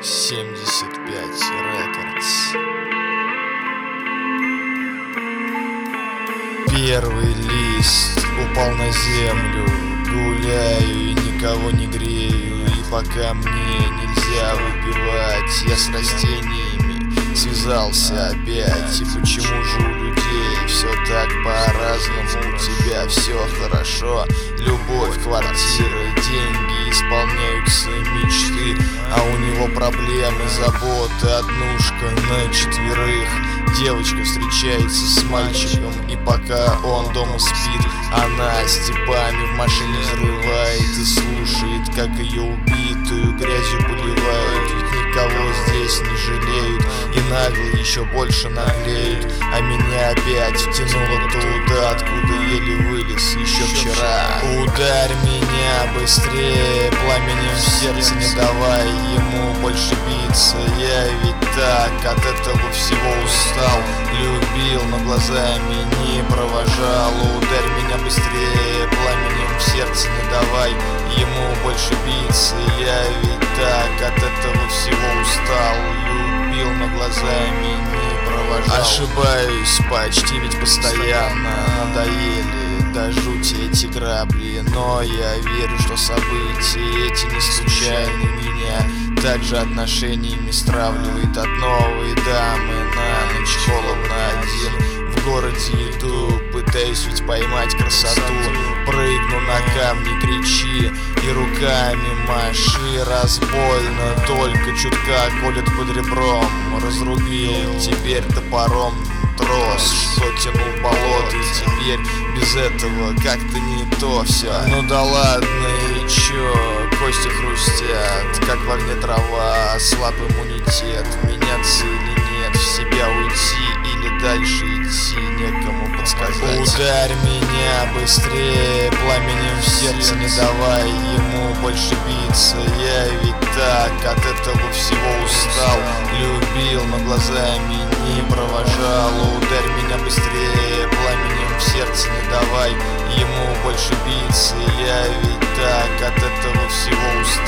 75 Рекордс. Первый лист упал на землю. Гуляю и никого не грею. И пока мне нельзя выпивать, я с растениями связался опять. И почему же у людей все так по-разному? У тебя все хорошо, любовь, квартира, деньги, исполняются мечты. А у него проблемы, заботы, однушка на четверых. Девочка встречается с мальчиком, и пока он дома спит, она степами в машине взрывает и слушает, как ее убитую грязью поливают. Ведь никого здесь не жалеют, и наглые еще больше наглеют. А меня опять втянуло туда, откуда еле вылез еще вчера. Ударь меня быстрее, пламенем в сердце не давай ему больше биться. Я ведь так от этого всего устал. Любил, но глазами не провожал. Ударь меня быстрее, пламенем в сердце не давай ему больше биться. Я ведь так от этого всего устал. Любил, но глазами не провожал. Ошибаюсь почти ведь постоянно. Надоели до жути эти грабли, но я верю, что события эти не случайны. Меня также отношениями стравливает от новой дамы. На ночь холодно один, в городе иду, пытаюсь ведь поймать красоту. Прыгну на камни, кричи и руками маши. Раз больно, только чутка колет под ребром. Разрубил теперь топором трос, что тянул в болото. И теперь без этого как-то не то все. Ну да ладно, и чё, кости хрустят, как в огне трава. Слаб иммунитет, меняться или нет, в себя уйти или дальше идти, некому подсказать. Ударь меня быстрее, пламенем в сердце не давай ему больше биться. Я ведь так от этого всего устал. Любил, но глазами не провожал. Ударь меня быстрее, пламенем в сердце не давай ему больше биться. Я ведь так от этого всего устал.